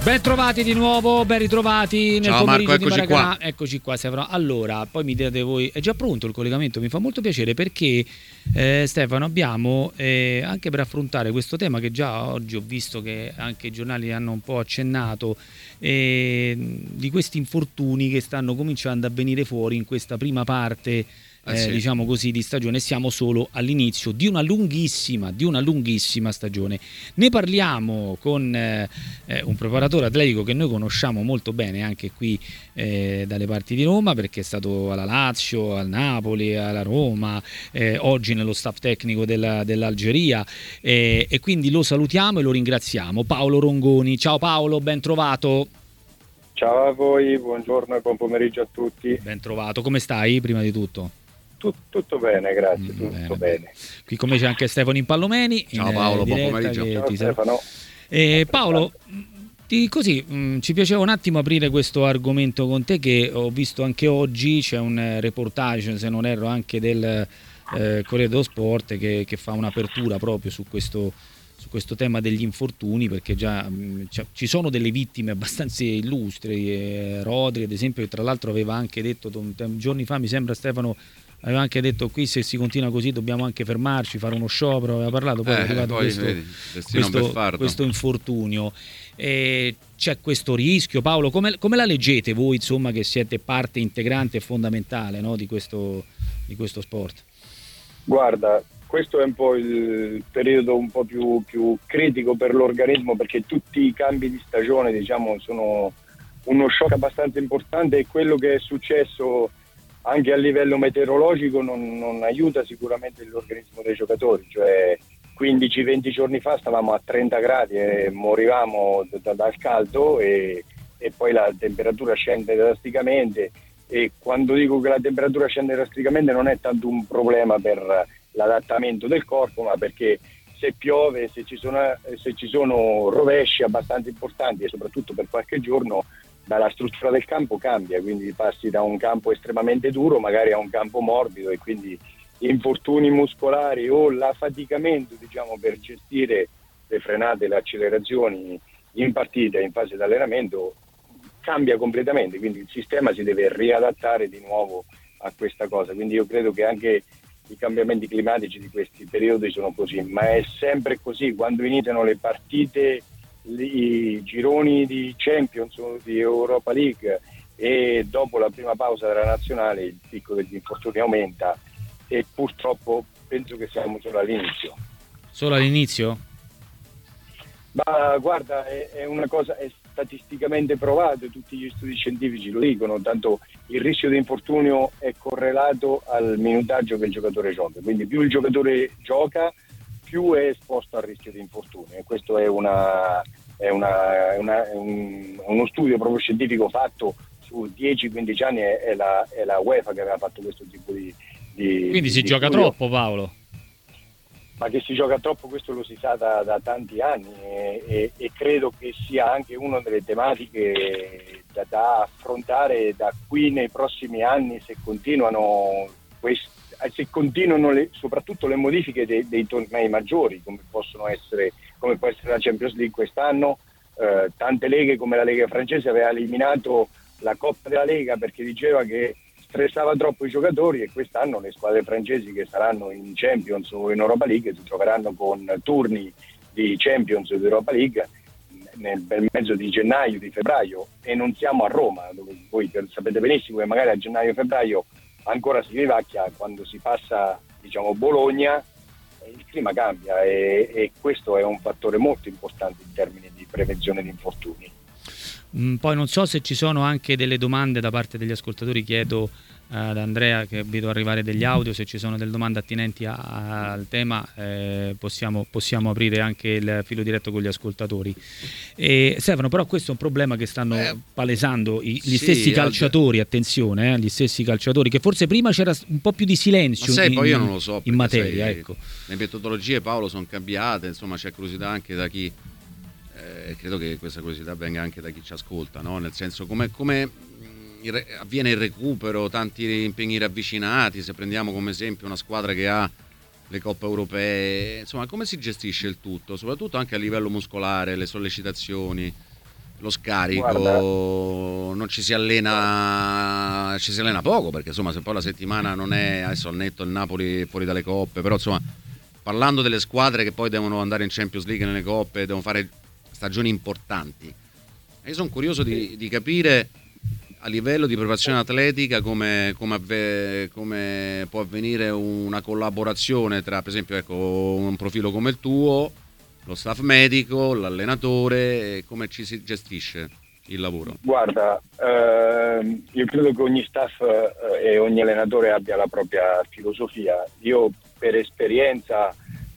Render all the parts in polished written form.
Ben trovati di nuovo, ben ritrovati nel Ciao pomeriggio Marco, di eccoci Maracanã. qua. Eccoci qua, Stefano. Allora, poi mi direte voi, è già pronto il collegamento? Mi fa molto piacere perché Stefano abbiamo anche per affrontare questo tema che già oggi ho visto che anche i giornali hanno un po' accennato, di questi infortuni che stanno cominciando a venire fuori in questa prima parte. Sì. Diciamo così, di stagione. Siamo solo all'inizio di una lunghissima stagione. Ne parliamo con un preparatore atletico che noi conosciamo molto bene anche qui dalle parti di Roma, perché è stato alla Lazio, al Napoli, alla Roma, oggi nello staff tecnico dell'Algeria, e quindi lo salutiamo e lo ringraziamo. Paolo Rongoni. Ciao Paolo, ben trovato. Ciao a voi, buongiorno e buon pomeriggio a tutti. Ben trovato, come stai prima di tutto? Tutto bene, grazie, tutto bene. Qui con me c'è anche Stefano Impallomeni. Ciao Paolo, buon pomeriggio. Ciao Stefano. Paolo, ci piaceva un attimo aprire questo argomento con te, che ho visto anche oggi, c'è un reportage, se non erro, anche del Corriere dello Sport che fa un'apertura proprio su questo tema degli infortuni, perché già ci sono delle vittime abbastanza illustri. Rodri ad esempio, che tra l'altro aveva anche detto giorni fa, mi sembra, Stefano, aveva anche detto: qui se si continua così dobbiamo anche fermarci, fare uno sciopero. Aveva parlato, poi è arrivato questo infortunio. C'è questo rischio. Paolo, come la leggete voi, insomma, che siete parte integrante e fondamentale, no, di questo sport? Guarda, questo è un po' il periodo un po' più critico per l'organismo, perché tutti i cambi di stagione, diciamo, sono uno shock abbastanza importante, e quello che è successo anche a livello meteorologico non aiuta sicuramente l'organismo dei giocatori. Cioè 15-20 giorni fa stavamo a 30 gradi e morivamo dal caldo, e poi la temperatura scende drasticamente, e quando dico che la temperatura scende drasticamente non è tanto un problema per l'adattamento del corpo, ma perché se piove, se ci sono rovesci abbastanza importanti, e soprattutto per qualche giorno, la struttura del campo cambia, quindi passi da un campo estremamente duro magari a un campo morbido, e quindi infortuni muscolari o l'affaticamento, diciamo, per gestire le frenate, le accelerazioni in partita, in fase di allenamento, cambia completamente, quindi il sistema si deve riadattare di nuovo a questa cosa. Quindi io credo che anche i cambiamenti climatici di questi periodi sono così, ma è sempre così. Quando iniziano le partite, i gironi di Champions, di Europa League, e dopo la prima pausa della nazionale il picco degli infortuni aumenta, e purtroppo penso che siamo solo all'inizio. Solo all'inizio? Ma guarda, è una cosa, è statisticamente provato, tutti gli studi scientifici lo dicono, tanto il rischio di infortunio è correlato al minutaggio che il giocatore gioca, quindi più il giocatore gioca più è esposto al rischio di infortunio, e questo è uno studio proprio scientifico fatto su 10-15 anni, è la UEFA che aveva fatto questo tipo di quindi si gioca studio. troppo, Paolo? Ma che si gioca troppo, questo lo si sa da tanti anni, e credo che sia anche una delle tematiche da affrontare da qui nei prossimi anni, se continuano soprattutto le modifiche dei tornei maggiori, come può essere la Champions League quest'anno. Tante leghe, come la Lega francese, aveva eliminato la Coppa della Lega perché diceva che stressava troppo i giocatori, e quest'anno le squadre francesi che saranno in Champions o in Europa League si troveranno con turni di Champions o di Europa League nel bel mezzo di gennaio, di febbraio, e non siamo a Roma, dove voi sapete benissimo che magari a gennaio e febbraio ancora si vivacchia. Quando si passa, diciamo, Bologna, il clima cambia, e questo è un fattore molto importante in termini di prevenzione di infortuni. Poi non so se ci sono anche delle domande da parte degli ascoltatori, chiedo ad Andrea, che vedo arrivare degli audio, se ci sono delle domande attinenti al tema, possiamo aprire anche il filo diretto con gli ascoltatori. Stefano, però questo è un problema che stanno palesando gli stessi calciatori, attenzione, gli stessi calciatori, che forse prima c'era un po' più di silenzio poi io non lo so, in materia, ecco. Le metodologie, Paolo, sono cambiate, insomma c'è curiosità anche da chi credo che questa curiosità venga anche da chi ci ascolta, no? Nel senso, come avviene il recupero, tanti impegni ravvicinati, se prendiamo come esempio una squadra che ha le coppe europee, insomma come si gestisce il tutto, soprattutto anche a livello muscolare, le sollecitazioni, lo scarico, Guarda, non ci si allena poco, perché insomma se poi la settimana non è, adesso al netto il Napoli fuori dalle coppe, però insomma parlando delle squadre che poi devono andare in Champions League, nelle coppe, devono fare stagioni importanti, io sono curioso di capire a livello di preparazione atletica come può avvenire una collaborazione tra, per esempio, ecco, un profilo come il tuo, lo staff medico, l'allenatore, e come ci si gestisce il lavoro. guarda, io credo che ogni staff e ogni allenatore abbia la propria filosofia. Io per esperienza,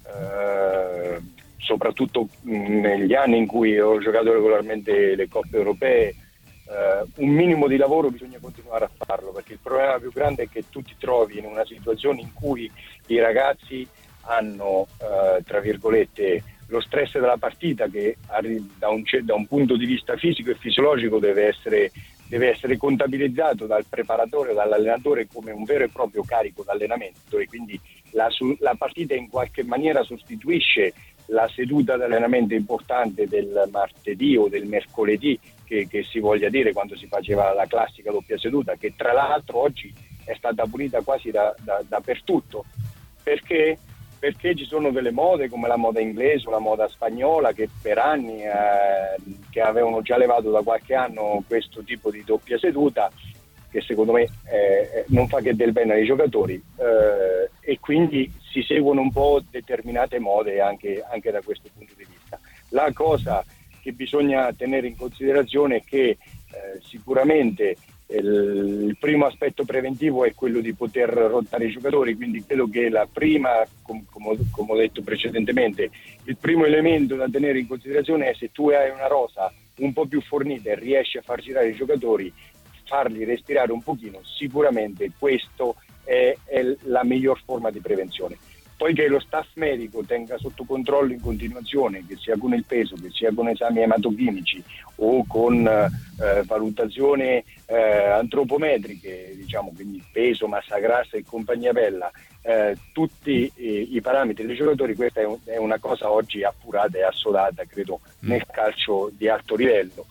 soprattutto negli anni in cui ho giocato regolarmente le coppe europee, un minimo di lavoro bisogna continuare a farlo, perché il problema più grande è che tu ti trovi in una situazione in cui i ragazzi hanno, tra virgolette, lo stress della partita che da un punto di vista fisico e fisiologico deve essere contabilizzato dal preparatore, dall'allenatore come un vero e proprio carico d'allenamento, e quindi la partita in qualche maniera sostituisce la seduta di allenamento importante del martedì o del mercoledì, che si voglia dire, quando si faceva la classica doppia seduta, che tra l'altro oggi è stata abolita quasi dappertutto. Perché? Perché ci sono delle mode come la moda inglese o la moda spagnola che per anni che avevano già levato da qualche anno questo tipo di doppia seduta, che secondo me non fa che del bene ai giocatori, e quindi si seguono un po' determinate mode anche da questo punto di vista. La cosa che bisogna tenere in considerazione è che sicuramente il primo aspetto preventivo è quello di poter rotare i giocatori, quindi credo che la prima, come ho detto precedentemente, il primo elemento da tenere in considerazione è: se tu hai una rosa un po' più fornita e riesci a far girare i giocatori, farli respirare un pochino, sicuramente questo è la miglior forma di prevenzione. Poi che lo staff medico tenga sotto controllo in continuazione, che sia con il peso, che sia con esami ematochimici o con valutazioni antropometriche, diciamo, quindi peso, massa grassa e compagnia bella, tutti i parametri dei giocatori, questa è una cosa oggi appurata e assodata, credo, nel calcio di alto livello.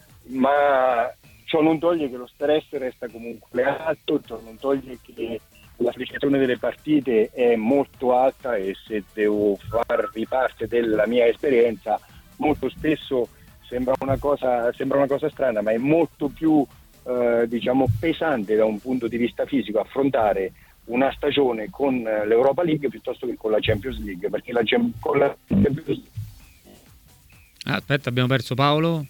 Ma ciò non toglie che lo stress resta comunque alto, ciò non toglie che la frizione delle partite è molto alta, e se devo farvi parte della mia esperienza, molto spesso sembra una cosa strana, ma è molto più diciamo pesante da un punto di vista fisico affrontare una stagione con l'Europa League piuttosto che con la Champions League, perché con la Champions League... Aspetta, abbiamo perso Paolo?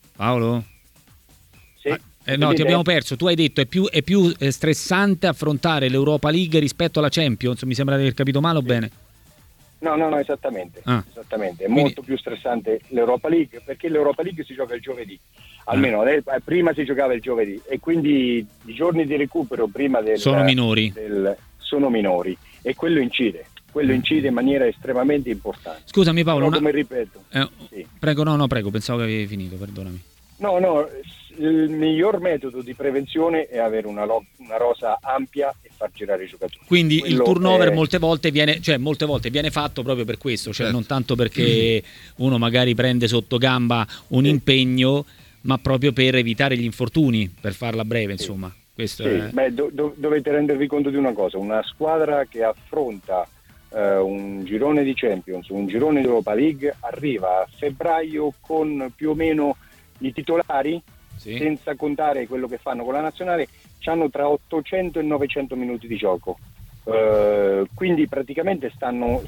Sì. No, ti abbiamo perso. Tu hai detto è più stressante affrontare l'Europa League rispetto alla Champions. Mi sembra di aver capito male o bene? No, esattamente. Esattamente. È Quindi... molto più stressante l'Europa League, perché l'Europa League si gioca il giovedì. Almeno prima si giocava il giovedì, e quindi i giorni di recupero prima sono minori. Sono minori, e quello incide in maniera estremamente importante. Scusami Paolo, come ripeto. Sì. Prego, pensavo che avevi finito, perdonami. No, il miglior metodo di prevenzione è avere una rosa ampia e far girare i giocatori. Quindi quello il turnover molte volte viene fatto proprio per questo, cioè non tanto perché uno magari prende sotto gamba un impegno, ma proprio per evitare gli infortuni, per farla breve, insomma. Questo è... Beh, dovete rendervi conto di una cosa: una squadra che affronta un girone di Champions, un girone di Europa League, arriva a febbraio con più o meno i titolari, senza contare quello che fanno con la nazionale, hanno tra 800 e 900 minuti di gioco, quindi praticamente stanno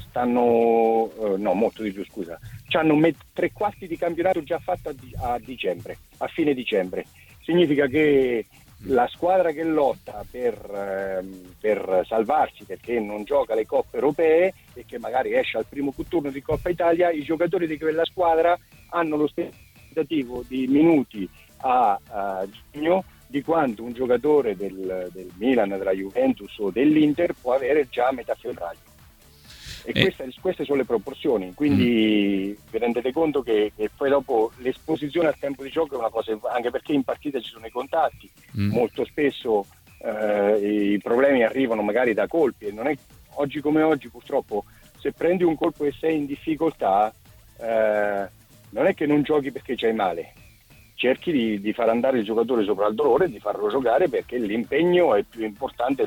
molto di più, scusa, hanno 3/4 di campionato già fatto a fine dicembre. Significa che la squadra che lotta per salvarsi, perché non gioca le coppe europee e che magari esce al primo turno di Coppa Italia, i giocatori di quella squadra hanno lo stesso tentativo di minuti a giugno di quanto un giocatore del Milan, della Juventus o dell'Inter può avere già a metà febbraio. E queste sono le proporzioni, quindi vi rendete conto che poi dopo l'esposizione al tempo di gioco è una cosa, anche perché in partita ci sono i contatti, molto spesso i problemi arrivano magari da colpi, e non è oggi come oggi, purtroppo, se prendi un colpo e sei in difficoltà, non è che non giochi perché c'hai male, cerchi di far andare il giocatore sopra il dolore e di farlo giocare, perché l'impegno è più importante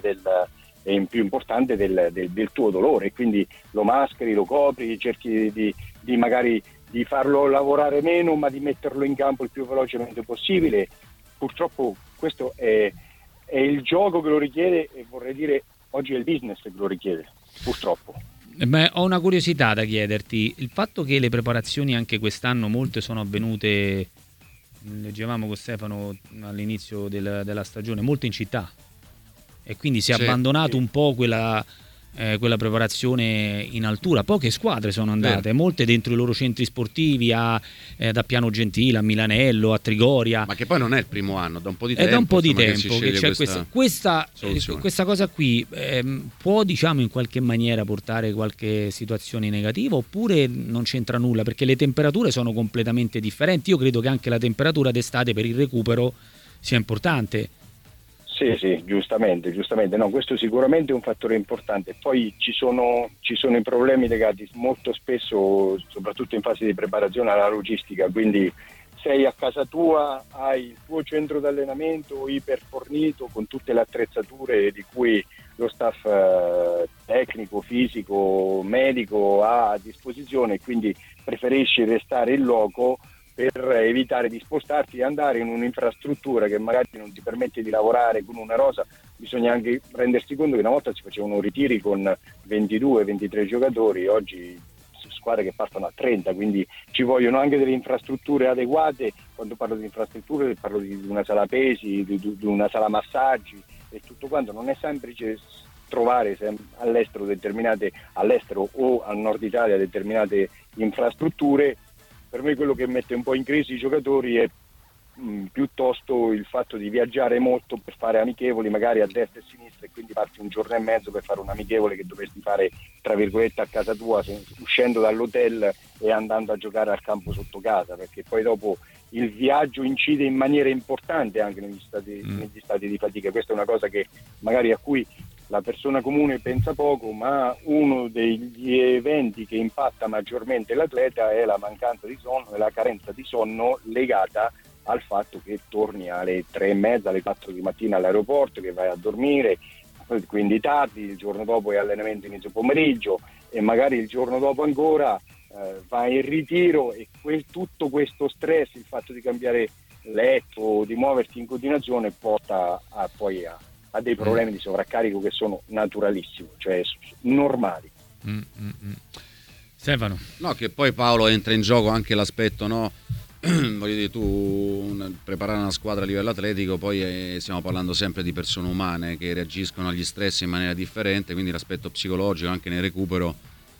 del tuo dolore, quindi lo mascheri, lo copri, cerchi di magari di farlo lavorare meno, ma di metterlo in campo il più velocemente possibile. Purtroppo questo è il gioco che lo richiede, e vorrei dire oggi è il business che lo richiede, purtroppo. Beh, ho una curiosità da chiederti. Il fatto che le preparazioni anche quest'anno molte sono avvenute, leggevamo con Stefano all'inizio della stagione, molte in città, e quindi si è abbandonato un po' quella preparazione in altura. Poche squadre sono andate, molte dentro i loro centri sportivi, da Piano Gentile a Milanello, a Trigoria. Ma che poi non è il primo anno, da un po' di tempo. È da un po' di tempo che che c'è questa cosa qui. Può, diciamo, in qualche maniera portare qualche situazione negativa, oppure non c'entra nulla, perché le temperature sono completamente differenti. Io credo che anche la temperatura d'estate per il recupero sia importante. Sì, giustamente, no, questo sicuramente è un fattore importante. Poi ci sono i problemi legati molto spesso, soprattutto in fase di preparazione, alla logistica, quindi sei a casa tua, hai il tuo centro di allenamento iperfornito con tutte le attrezzature di cui lo staff tecnico, fisico, medico ha a disposizione, quindi preferisci restare in loco per evitare di spostarti e andare in un'infrastruttura che magari non ti permette di lavorare con una rosa. Bisogna anche rendersi conto che una volta si facevano ritiri con 22-23 giocatori, oggi squadre che partono a 30, quindi ci vogliono anche delle infrastrutture adeguate. Quando parlo di infrastrutture parlo di una sala pesi, di una sala massaggi e tutto quanto. Non è semplice trovare all'estero o al nord Italia determinate infrastrutture. Per me quello che mette un po' in crisi i giocatori è piuttosto il fatto di viaggiare molto per fare amichevoli magari a destra e a sinistra, e quindi farti un giorno e mezzo per fare un amichevole che dovresti fare tra virgolette a casa tua, uscendo dall'hotel e andando a giocare al campo sotto casa, perché poi dopo il viaggio incide in maniera importante anche negli stati di fatica. Questa è una cosa che magari a cui la persona comune pensa poco, ma uno degli eventi che impatta maggiormente l'atleta è la mancanza di sonno e la carenza di sonno legata al fatto che torni alle 3:30, alle 4 di mattina all'aeroporto, che vai a dormire, quindi tardi, il giorno dopo è allenamento inizio pomeriggio e magari il giorno dopo ancora vai in ritiro, e tutto questo stress, il fatto di cambiare letto, di muoverti in continuazione, porta poi a dei problemi di sovraccarico che sono naturalissimi, cioè normali. Stefano? No, che poi Paolo entra in gioco anche l'aspetto, no? Voglio dire, tu preparare una squadra a livello atletico, poi stiamo parlando sempre di persone umane che reagiscono agli stress in maniera differente, quindi l'aspetto psicologico anche nel recupero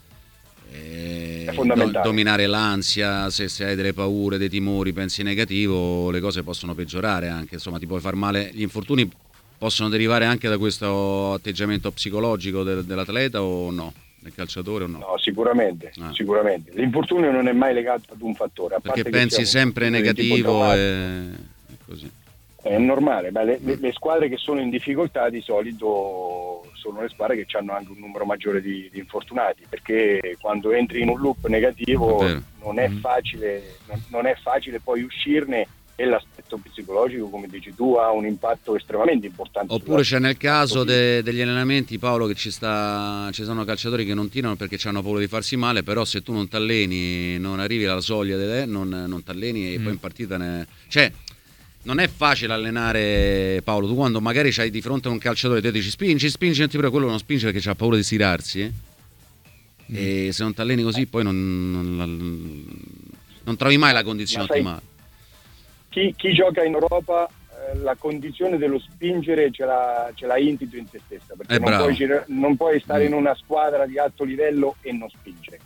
è fondamentale. Dominare l'ansia, se hai delle paure, dei timori, pensi negativo, le cose possono peggiorare anche, insomma ti puoi far male. Gli infortuni possono derivare anche da questo atteggiamento psicologico dell'atleta o no? Del calciatore o no? No, sicuramente. L'infortunio non è mai legato ad un fattore. A perché parte pensi sempre negativo e così. È normale, ma le squadre che sono in difficoltà di solito sono le squadre che hanno anche un numero maggiore di infortunati, perché quando entri in un loop negativo non è facile poi uscirne, e l'aspetto psicologico, come dici tu, ha un impatto estremamente importante. Oppure c'è nel caso degli allenamenti, Paolo, che ci sono calciatori che non tirano perché hanno paura di farsi male, però se tu non t'alleni, non arrivi alla soglia non t'alleni e poi in partita cioè non è facile allenare, Paolo. Tu quando magari c'hai di fronte a un calciatore te dici spingi, non ti prego, quello non spinge perché c'ha paura di stirarsi, e se non t'alleni così poi non trovi mai la condizione ottimale. Chi gioca in Europa la condizione dello spingere ce l'ha intito in se stessa, perché non puoi stare in una squadra di alto livello e non spingere.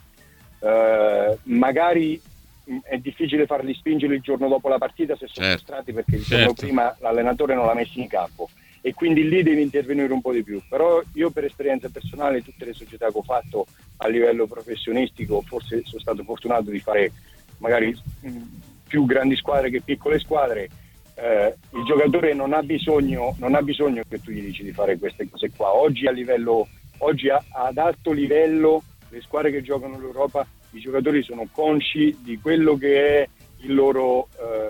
Magari è difficile farli spingere il giorno dopo la partita se sono frustrati perché il giorno prima l'allenatore non l'ha messo in campo, e quindi lì devi intervenire un po' di più. Però io, per esperienza personale, tutte le società che ho fatto a livello professionistico, forse sono stato fortunato di fare magari più grandi squadre che piccole squadre, il giocatore non ha bisogno che tu gli dici di fare queste cose qua. Oggi ad alto livello le squadre che giocano in Europa, i giocatori sono consci di quello che è il loro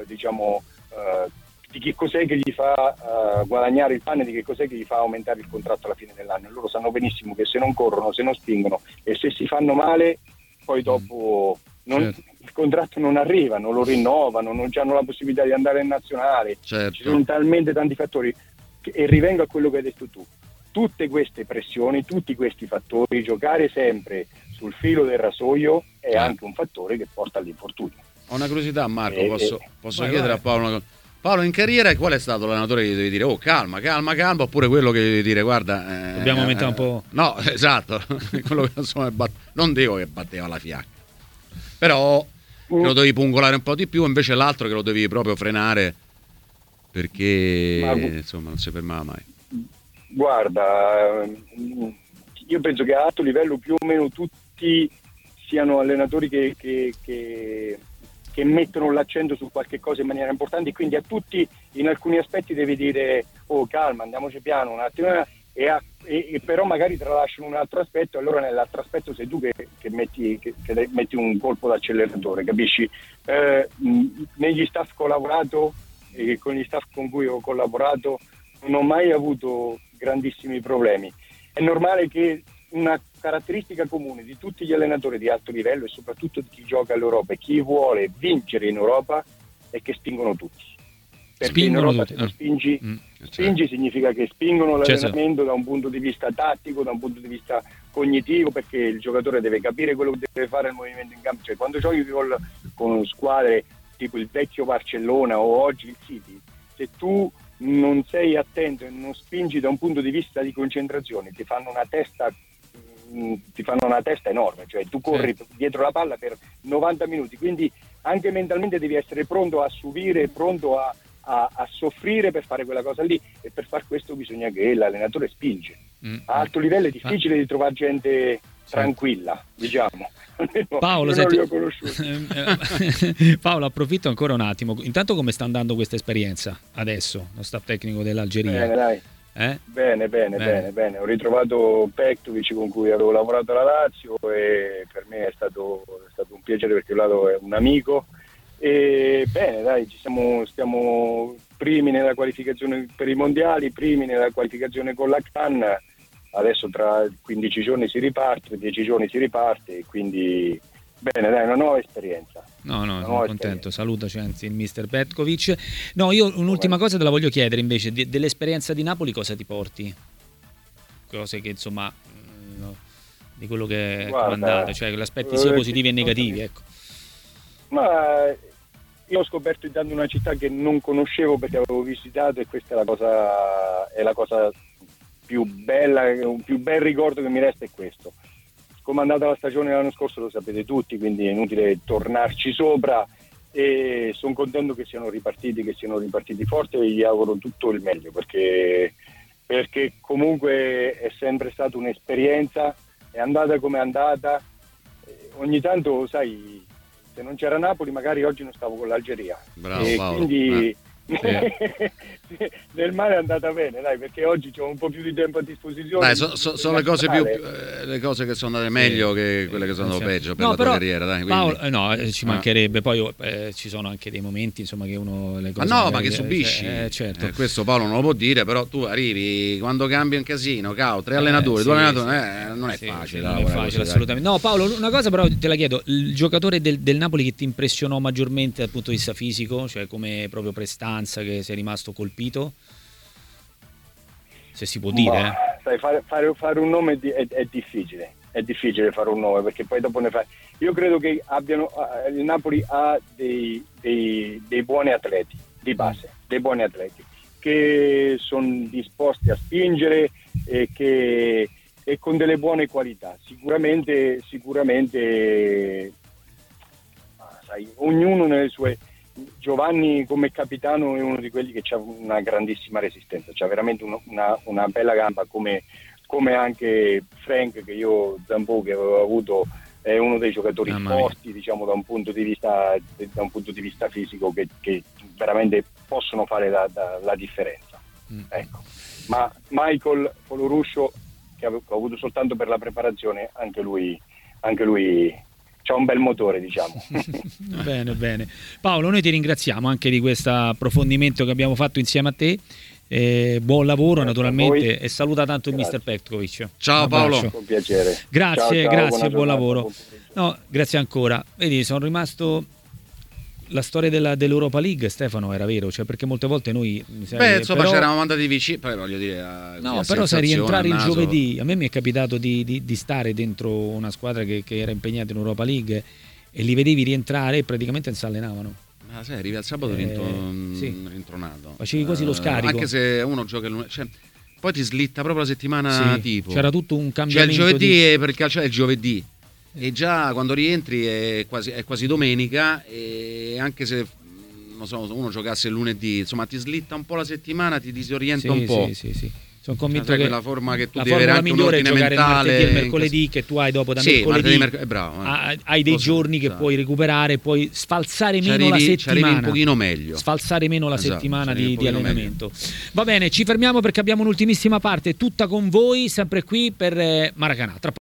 di che cos'è che gli fa guadagnare il pane, di che cos'è che gli fa aumentare il contratto alla fine dell'anno. Loro sanno benissimo che se non corrono, se non spingono e se si fanno male, poi dopo il contratto non arriva, non lo rinnovano, non hanno la possibilità di andare in nazionale. Certo. Ci sono talmente tanti fattori e rivengo a quello che hai detto tu. Tutte queste pressioni, tutti questi fattori, giocare sempre sul filo del rasoio è anche un fattore che porta all'infortunio. Ho una curiosità, Marco, posso vai, chiedere vai. a Paolo una cosa? Paolo, in carriera qual è stato l'allenatore che gli devi dire oh calma, oppure quello che devi dire guarda Dobbiamo aumentare un po'. No, esatto, quello che insomma non dico che batteva la fiacca, però lo devi pungolare un po' di più, invece l'altro che lo devi proprio frenare perché insomma non si fermava mai. Guarda, io penso che a alto livello più o meno tutti siano allenatori che mettono l'accento su qualche cosa in maniera importante, quindi a tutti in alcuni aspetti devi dire oh calma, andiamoci piano un attimo, e però magari tralasciano un altro aspetto, allora nell'altro aspetto sei tu che metti un colpo d'acceleratore, capisci? Negli staff che ho lavorato e con gli staff con cui ho collaborato non ho mai avuto grandissimi problemi. È normale che una caratteristica comune di tutti gli allenatori di alto livello e soprattutto di chi gioca all'Europa e chi vuole vincere in Europa è che spingono tutti. Perché Spingono in Europa tutti. se non spingi significa che spingono l'allenamento da un punto di vista tattico, da un punto di vista cognitivo, perché il giocatore deve capire quello che deve fare il movimento in campo. Cioè quando giochi con squadre tipo il vecchio Barcellona o oggi il City, se tu non sei attento e non spingi da un punto di vista di concentrazione, ti fanno una testa enorme, cioè tu corri dietro la palla per 90 minuti, quindi anche mentalmente devi essere pronto a subire, pronto a soffrire per fare quella cosa lì, e per far questo bisogna che l'allenatore spinge. A alto livello è difficile di trovare gente tranquilla, diciamo. Paolo, non li ho conosciuti. Paolo, approfitto ancora un attimo. Intanto come sta andando questa esperienza adesso, lo staff tecnico dell'Algeria? Bene, dai. Bene. Ho ritrovato Pektovic con cui avevo lavorato alla Lazio e per me è stato un piacere perché Vlado è un amico. E bene, dai, stiamo primi nella qualificazione per i mondiali, primi nella qualificazione con la CAN. Adesso tra 15 giorni si riparte, 10 giorni si riparte, e quindi bene, dai, una nuova esperienza. No, sono contento. Salutaci anzi il mister Petkovic. No, io un'ultima cosa te la voglio chiedere invece, dell'esperienza di Napoli cosa ti porti? Cose che insomma di quello che è comandato, cioè gli aspetti sia positivi e negativi, ecco. Ma io ho scoperto intanto una città che non conoscevo perché avevo visitato, e questa è la cosa più bella, un più bel ricordo che mi resta è questo. Come è andata la stagione l'anno scorso lo sapete tutti, quindi è inutile tornarci sopra, e sono contento che siano ripartiti forte, e gli auguro tutto il meglio perché comunque è sempre stata un'esperienza, è andata come è andata. Ogni tanto, sai, se non c'era Napoli magari oggi non stavo con l'Algeria. Bravo, e Paolo. Quindi nel male è andata bene, dai, perché oggi c'ho un po' più di tempo a disposizione. Dai, sono le cose le cose che sono andate meglio che quelle che sono andate peggio per la tua carriera, dai, Paolo, ci mancherebbe, poi ci sono anche dei momenti insomma che uno le cose ma che subisci, certo. Questo Paolo non lo può dire, però tu arrivi quando cambia un casino, tre allenatori, due allenatori, non è facile, non è facile assolutamente. No, Paolo, una cosa però te la chiedo, il giocatore del Napoli che ti impressionò maggiormente dal punto di vista fisico, cioè come proprio prestanza, che sei rimasto colpito, se si può dire? Sai, fare un nome è difficile fare un nome, perché poi dopo ne fai. Io credo che il Napoli ha dei buoni atleti di base, dei buoni atleti che sono disposti a spingere e con delle buone qualità. Sicuramente sai, ognuno nelle sue. Giovanni come capitano è uno di quelli che ha una grandissima resistenza, c'ha veramente una bella gamba, come anche Frank, che Zambo che avevo avuto, è uno dei giocatori forti, diciamo, da un punto di vista fisico, che veramente possono fare la differenza. Ecco. Ma Michael Foloruscio, che ho avuto soltanto per la preparazione, anche lui c'ha un bel motore, diciamo. Bene, bene. Paolo, noi ti ringraziamo anche di questo approfondimento che abbiamo fatto insieme a te. Buon lavoro naturalmente e saluta tanto il Mr. Petkovic. Ciao Paolo. Con piacere. Grazie, Ciao, grazie, buon giornata, lavoro. No, grazie ancora. Vedi, sono rimasto... La storia dell'Europa League, Stefano, era vero, cioè perché molte volte noi... Insomma, c'eravamo andati vicini, poi voglio dire... No, però sai, rientrare il giovedì, a me mi è capitato di stare dentro una squadra che era impegnata in Europa League e li vedevi rientrare e praticamente non si allenavano. Ma sai, arrivi al sabato rintronato. Facevi quasi lo scarico. Anche se uno gioca il lunedì... Cioè, poi ti slitta proprio la settimana tipo. C'era tutto un cambiamento. Cioè il giovedì per il calcio è il giovedì. E già quando rientri è quasi domenica, e anche se non so, uno giocasse il lunedì, insomma ti slitta un po' la settimana, ti disorienta un po'. Sì. Sono convinto che la forma che tu la devi avere anche migliore è giocare mentale, il martedì e il mercoledì che tu hai dopo da mercoledì. Bravo, hai dei giorni che puoi recuperare, puoi sfalsare meno la settimana. Un pochino meglro. Sfalsare meno la settimana di allenamento. Meglio. Va bene, ci fermiamo perché abbiamo un'ultimissima parte tutta con voi, sempre qui per Maracanã.